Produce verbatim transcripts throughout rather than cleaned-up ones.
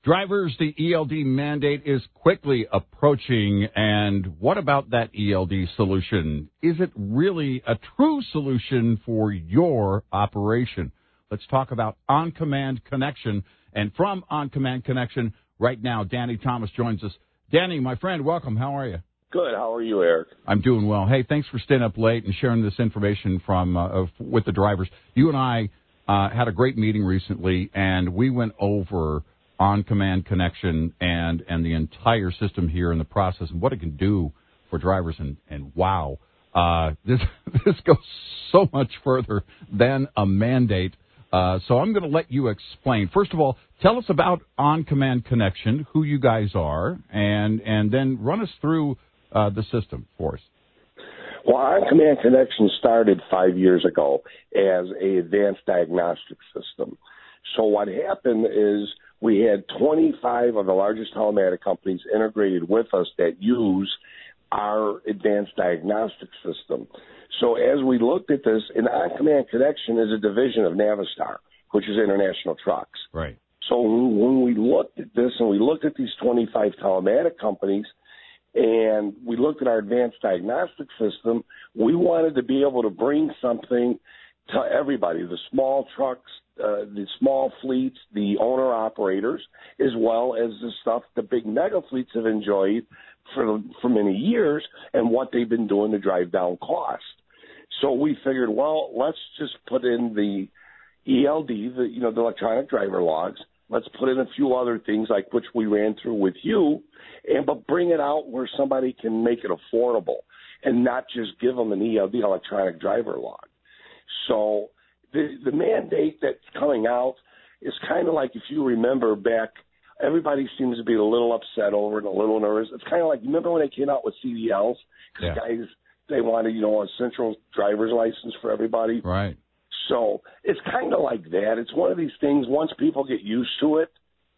Drivers, the E L D mandate is quickly approaching, and what about that E L D solution? Is it really a true solution for your operation? Let's talk about On-Command Connection, and from On-Command Connection, right now, Danny Thomas joins us. Danny, my friend, welcome. How are you? Good. How are you, Eric? I'm doing well. Hey, thanks for staying up late and sharing this information from uh, with the drivers. You and I uh, had a great meeting recently, and we went over On-Command Connection and, and the entire system here in the process and what it can do for drivers. And, and wow, uh, this this goes so much further than a mandate. Uh, so I'm going to let you explain. First of all, tell us about On-Command Connection, who you guys are, and, and then run us through uh, the system for us. Well, On-Command Connection started five years ago as an advanced diagnostic system. So what happened is we had twenty-five of the largest telematic companies integrated with us that use our advanced diagnostic system. So as we looked at this, an On-Command Connection is a division of Navistar, which is International Trucks. Right. So when we looked at this and we looked at these twenty-five telematic companies and we looked at our advanced diagnostic system, we wanted to be able to bring something to everybody, the small trucks, uh, the small fleets, the owner-operators, as well as the stuff the big mega fleets have enjoyed for, for many years and what they've been doing to drive down cost. So we figured, well, let's just put in the E L D, the, you know, the electronic driver logs. Let's put in a few other things like which we ran through with you, and but bring it out where somebody can make it affordable and not just give them an E L D, electronic driver log. So the the mandate that's coming out is kind of like, if you remember back, everybody seems to be a little upset over it, a little nervous. It's kind of like, you remember when they came out with C D Ls? Because yeah. guys, they wanted, you know, a central driver's license for everybody. Right. So it's kind of like that. It's one of these things, once people get used to it,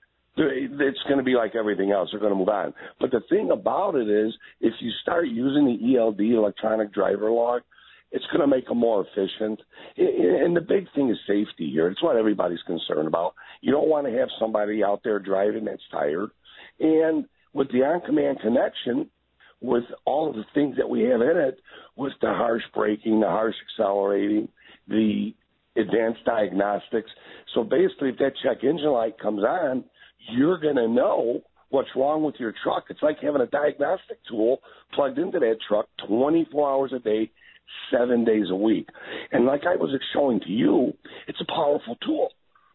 it's going to be like everything else. They're going to move on. But the thing about it is, if you start using the E L D, electronic driver log, it's going to make them more efficient. And the big thing is safety here. It's what everybody's concerned about. You don't want to have somebody out there driving that's tired. And with the On-Command Connection, with all of the things that we have in it, with the harsh braking, the harsh accelerating, the advanced diagnostics. So basically, if that check engine light comes on, you're going to know what's wrong with your truck. It's like having a diagnostic tool plugged into that truck twenty-four hours a day, seven days a week. And like I was showing to you, it's a powerful tool.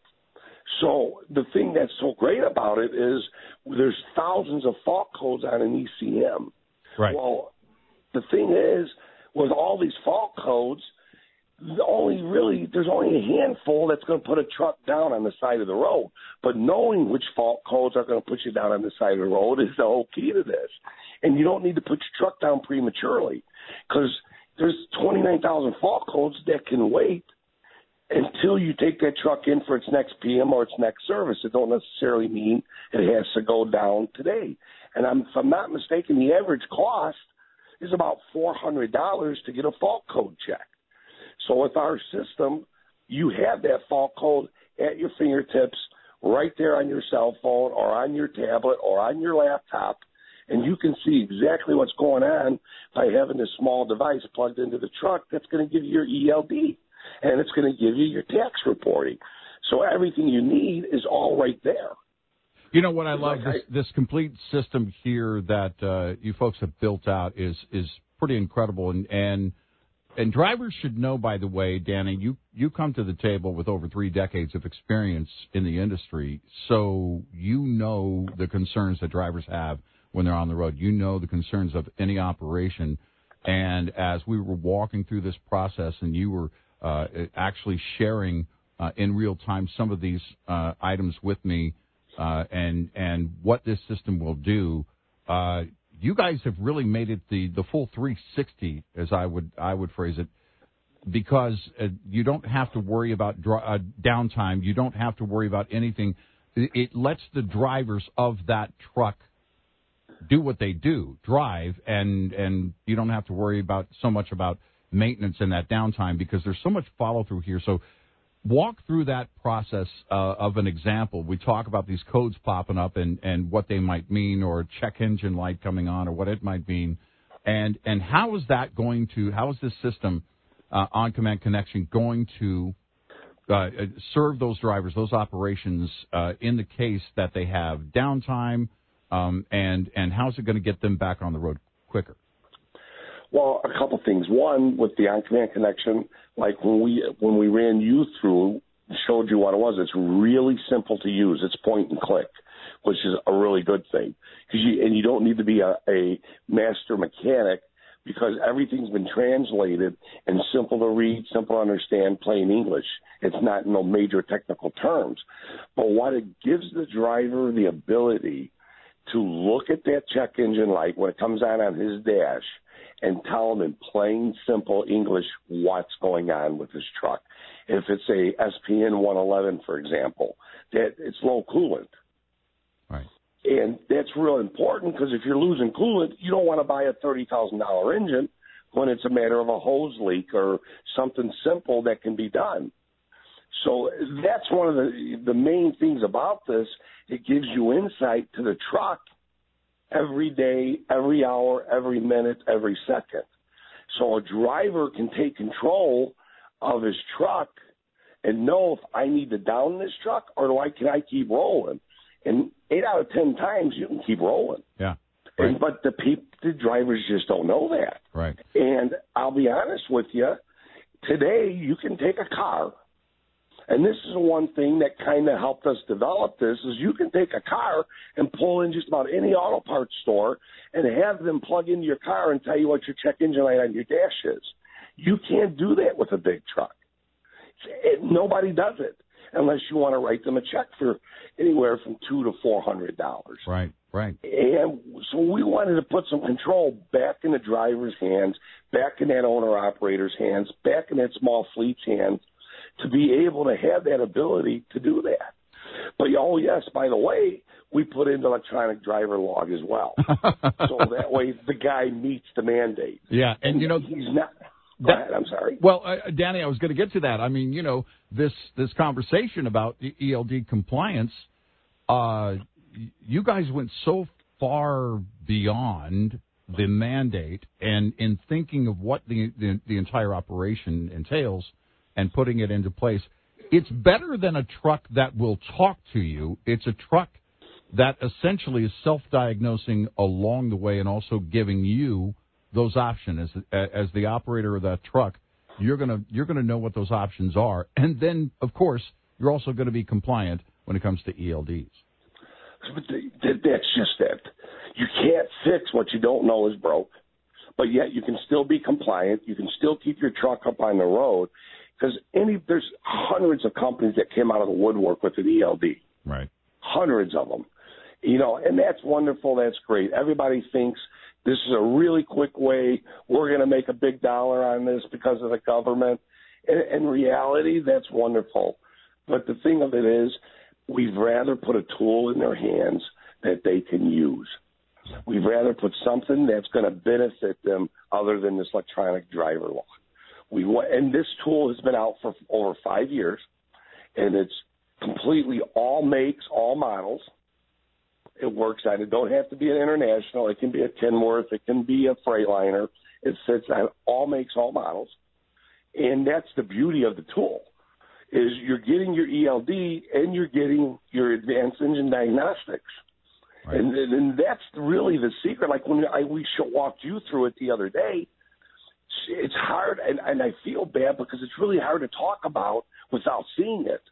So the thing that's so great about it is there's thousands of fault codes on an E C M. Right. Well, the thing is, with all these fault codes, the only really there's only a handful that's going to put a truck down on the side of the road. But knowing which fault codes are going to put you down on the side of the road is the whole key to this. And you don't need to put your truck down prematurely, because there's twenty-nine thousand fault codes that can wait until you take that truck in for its next P M or its next service. It don't necessarily mean it has to go down today. And I'm, if I'm not mistaken, the average cost is about four hundred dollars to get a fault code checked. So with our system, you have that fault code at your fingertips, right there on your cell phone or on your tablet or on your laptop, and you can see exactly what's going on by having this small device plugged into the truck that's going to give you your E L D, and it's going to give you your tax reporting. So everything you need is all right there. You know what I love, like this, I, this complete system here that uh, you folks have built out is is pretty incredible, and and and drivers should know, by the way, Danny, you, you come to the table with over three decades of experience in the industry, so you know the concerns that drivers have when they're on the road. You know the concerns of any operation, and as we were walking through this process and you were uh, actually sharing uh, in real time some of these uh, items with me, Uh, and and what this system will do, uh, you guys have really made it the, the full three sixty, as I would I would phrase it, because uh, you don't have to worry about dr- uh, downtime. You don't have to worry about anything. It, it lets the drivers of that truck do what they do, drive, and and you don't have to worry about so much about maintenance and that downtime, because there's so much follow through here. So walk through that process uh, of an example. We talk about these codes popping up and, and what they might mean, or check engine light coming on, or what it might mean. And and how is that going to, how is this system, uh, on-command connection, going to uh, serve those drivers, those operations, uh, in the case that they have downtime, um, and, and how is it going to get them back on the road quicker? Well, a couple things. One, with the on-command connection, like when we when we ran you through, showed you what it was, it's really simple to use. It's point and click, which is a really good thing. Cause you, and you don't need to be a, a master mechanic, because everything's been translated and simple to read, simple to understand, plain English. It's not no major technical terms. But what it gives the driver the ability to look at that check engine light when it comes on on his dash and tell him in plain, simple English what's going on with his truck. If it's a S P N one eleven, for example, that it's low coolant. Right. And that's real important, because if you're losing coolant, you don't want to buy a thirty thousand dollars engine when it's a matter of a hose leak or something simple that can be done. So that's one of the the main things about this. It gives you insight to the truck every day, every hour, every minute, every second. So a driver can take control of his truck and know if I need to down this truck or do I can I keep rolling. And eight out of ten times you can keep rolling. Yeah. Right. And, but the people, the drivers just don't know that. Right. And I'll be honest with you, today you can take a car. And this is one thing that kind of helped us develop this, is you can take a car and pull in just about any auto parts store and have them plug into your car and tell you what your check engine light on your dash is. You can't do that with a big truck. It, nobody does it unless you want to write them a check for anywhere from two to four hundred dollars. Right, right. And so we wanted to put some control back in the driver's hands, back in that owner operator's hands, back in that small fleet's hands, to be able to have that ability to do that. But, oh, yes, by the way, we put in electronic driver log as well. So that way the guy meets the mandate. Yeah, and, and you know, he's not. Go that, ahead, I'm sorry. Well, uh, Danny, I was going to get to that. I mean, you know, this, this conversation about the E L D compliance, uh, you guys went so far beyond the mandate, and in thinking of what the, the, the entire operation entails, and putting it into place. It's better than a truck that will talk to you. It's a truck that essentially is self-diagnosing along the way and also giving you those options. As, as the operator of that truck, you're gonna you're gonna know what those options are, and then of course you're also going to be compliant when it comes to E L Ds. But that's just it. You can't fix what you don't know is broke, but yet you can still be compliant. You can still keep your truck up on the road. Because any there's hundreds of companies that came out of the woodwork with an E L D. Right. Hundreds of them. You know, and that's wonderful. That's great. Everybody thinks this is a really quick way. We're going to make a big dollar on this because of the government. In, in reality, that's wonderful. But the thing of it is, we'd rather put a tool in their hands that they can use. We'd rather put something that's going to benefit them other than this electronic driver log. We and this tool has been out for over five years, and it's completely all makes, all models. It works on it. Don't have to be an International. It can be a Kenworth. It can be a Freightliner. It fits on all makes, all models. And that's the beauty of the tool, is you're getting your E L D and you're getting your advanced engine diagnostics. Right. And, and that's really the secret. Like when I, we walked you through it the other day, it's hard, and, and I feel bad because it's really hard to talk about without seeing it.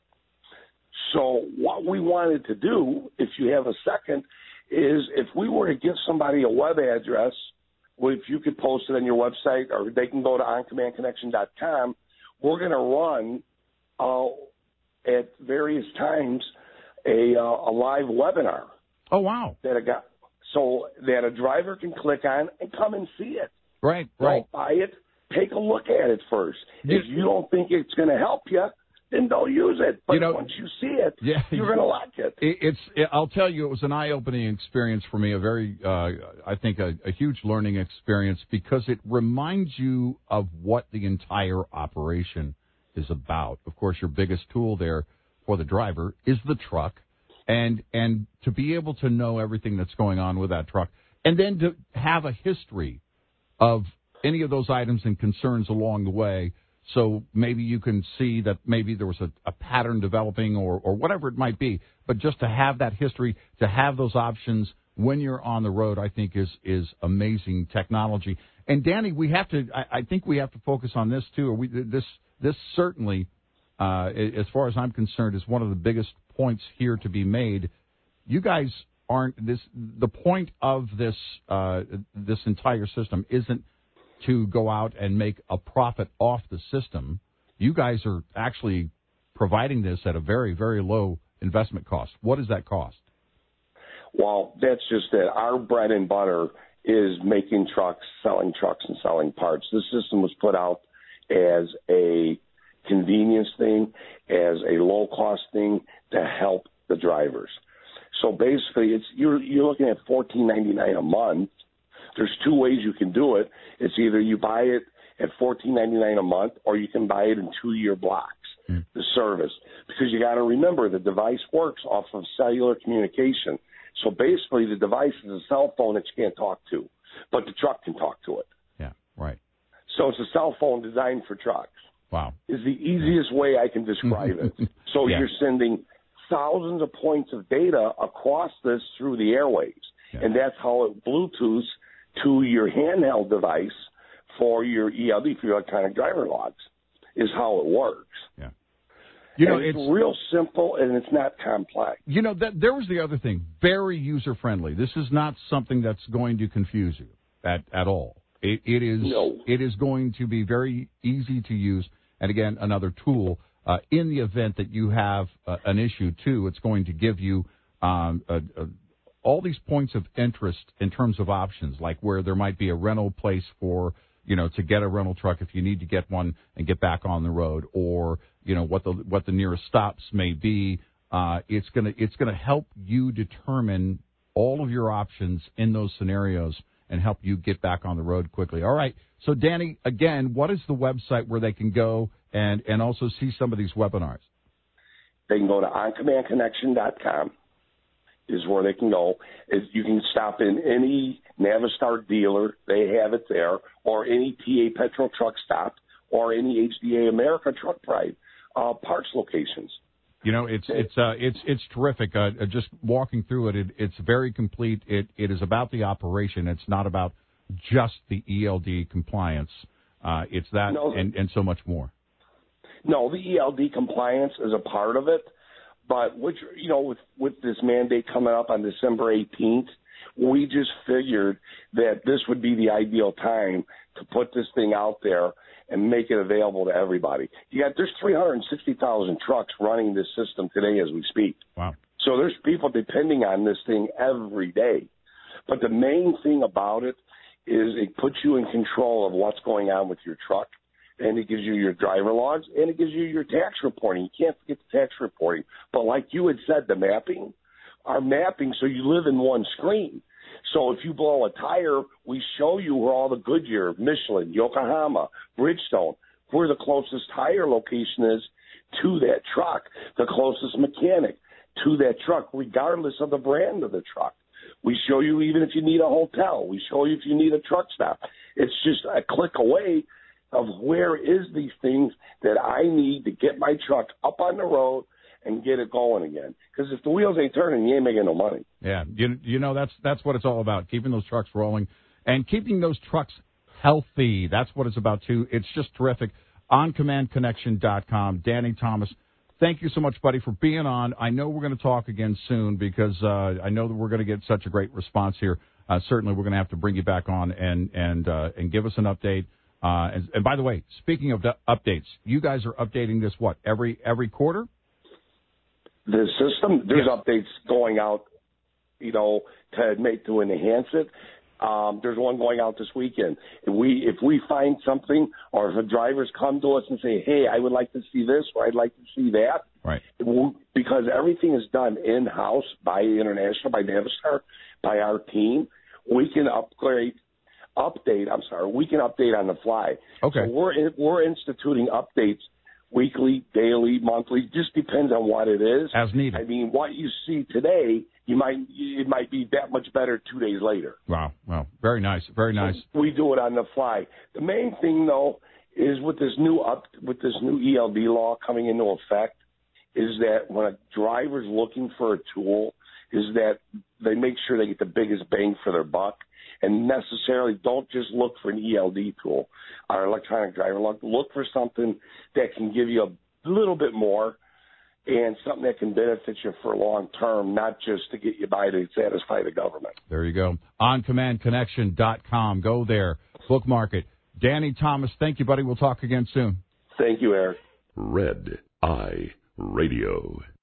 So what we wanted to do, if you have a second, is if we were to give somebody a web address, if you could post it on your website, or they can go to on command connection dot com, we're going to run uh, at various times a, uh, a live webinar. Oh, wow. That a guy, so that a driver can click on and come and see it. Right, right. Don't buy it. Take a look at it first. If you don't think it's going to help you, then don't use it. But you know, once you see it, yeah, you're going to like it. it. It's. It, I'll tell you, it was an eye-opening experience for me. A very, uh, I think, a, a huge learning experience, because it reminds you of what the entire operation is about. Of course, your biggest tool there for the driver is the truck, and and to be able to know everything that's going on with that truck, and then to have a history of any of those items and concerns along the way, so maybe you can see that maybe there was a, a pattern developing or, or whatever it might be, but just to have that history, to have those options when you're on the road, I think is is amazing technology. And Danny, we have to, I, I think we have to focus on this too. Or we, this this certainly, uh, as far as I'm concerned, is one of the biggest points here to be made. You guys aren't this. The point of this uh, this entire system isn't to go out and make a profit off the system. You guys are actually providing this at a very, very low investment cost. What does that cost? Well, that's just it. Our bread and butter is making trucks, selling trucks, and selling parts. This system was put out as a convenience thing, as a low-cost thing to help the drivers. So basically, it's you're you're looking at fourteen ninety-nine a month. There's two ways you can do it. It's either you buy it at fourteen ninety-nine a month, or you can buy it in two-year blocks. Mm. The service, because you got to remember the device works off of cellular communication. So basically, the device is a cell phone that you can't talk to, but the truck can talk to it. Yeah, right. So it's a cell phone designed for trucks. Wow. Is the easiest way I can describe it. So yeah. You're sending thousands of points of data across this through the airwaves, yeah. and that's how it Bluetooths to your handheld device for your E L D, for your electronic driver logs, is how it works. Yeah. You know, and it's, it's real simple, and it's not complex. You know, that there was the other thing. Very user-friendly. This is not something that's going to confuse you at, at all. It, it is no. It is going to be very easy to use. And, again, another tool. Uh, in the event that you have uh, an issue, too, it's going to give you um, a, a, all these points of interest in terms of options, like where there might be a rental place for, you know, to get a rental truck if you need to get one and get back on the road, or, you know, what the what the nearest stops may be. Uh, it's gonna it's gonna help you determine all of your options in those scenarios and help you get back on the road quickly. All right. So, Danny, again, what is the website where they can go and, and also see some of these webinars? They can go to on command connection dot com is where they can go. Is you can stop in any Navistar dealer. They have it there, or any T A Petrol truck stop, or any H D A America Truck Pride uh, parts locations. You know, it's it's uh, it's it's terrific. Uh, just walking through it, it, it's very complete. It it is about the operation. It's not about just the E L D compliance. Uh, it's that no, and, and so much more. No, the E L D compliance is a part of it, but which you know, with with this mandate coming up on December eighteenth, we just figured that this would be the ideal time to put this thing out there and make it available to everybody. You got there's three hundred sixty thousand trucks running this system today as we speak. Wow. So there's people depending on this thing every day. But the main thing about it is it puts you in control of what's going on with your truck, and it gives you your driver logs, and it gives you your tax reporting. You can't forget the tax reporting. But like you had said, the mapping, our mapping, so you live in one screen. So if you blow a tire, we show you where all the Goodyear, Michelin, Yokohama, Bridgestone, where the closest tire location is to that truck, the closest mechanic to that truck, regardless of the brand of the truck. We show you even if you need a hotel. We show you if you need a truck stop. It's just a click away of where is these things that I need to get my truck up on the road and get it going again. Because if the wheels ain't turning, you ain't making no money. Yeah, you, you know, that's that's what it's all about, keeping those trucks rolling and keeping those trucks healthy. That's what it's about, too. It's just terrific. on command connection dot com. Danny Thomas, thank you so much, buddy, for being on. I know we're going to talk again soon because uh, I know that we're going to get such a great response here. Uh, certainly we're going to have to bring you back on and and uh, and give us an update. Uh, and, and by the way, speaking of the updates, you guys are updating this, what, every every quarter? The system, there's yes. updates going out, you know, to make to enhance it. Um, there's one going out this weekend. If we if we find something, or if the drivers come to us and say, "Hey, I would like to see this," or "I'd like to see that," right? Will, because everything is done in house by International, by Navistar, by our team, we can upgrade, update. I'm sorry, we can update on the fly. Okay. So we're in, we're instituting updates weekly, daily, monthly, just depends on what it is. As needed. I mean, what you see today, you might it might be that much better two days later. Wow, wow, very nice, very nice. So we do it on the fly. The main thing, though, is with this new up with this new E L D law coming into effect, is that when a driver's looking for a tool, is that they make sure they get the biggest bang for their buck, and necessarily don't just look for an E L D tool or electronic driver lock. Look for something that can give you a little bit more and something that can benefit you for long term, not just to get you by to satisfy the government. There you go. on command connection dot com. Go there. Bookmark it. Danny Thomas, thank you, buddy. We'll talk again soon. Thank you, Eric. Red Eye Radio.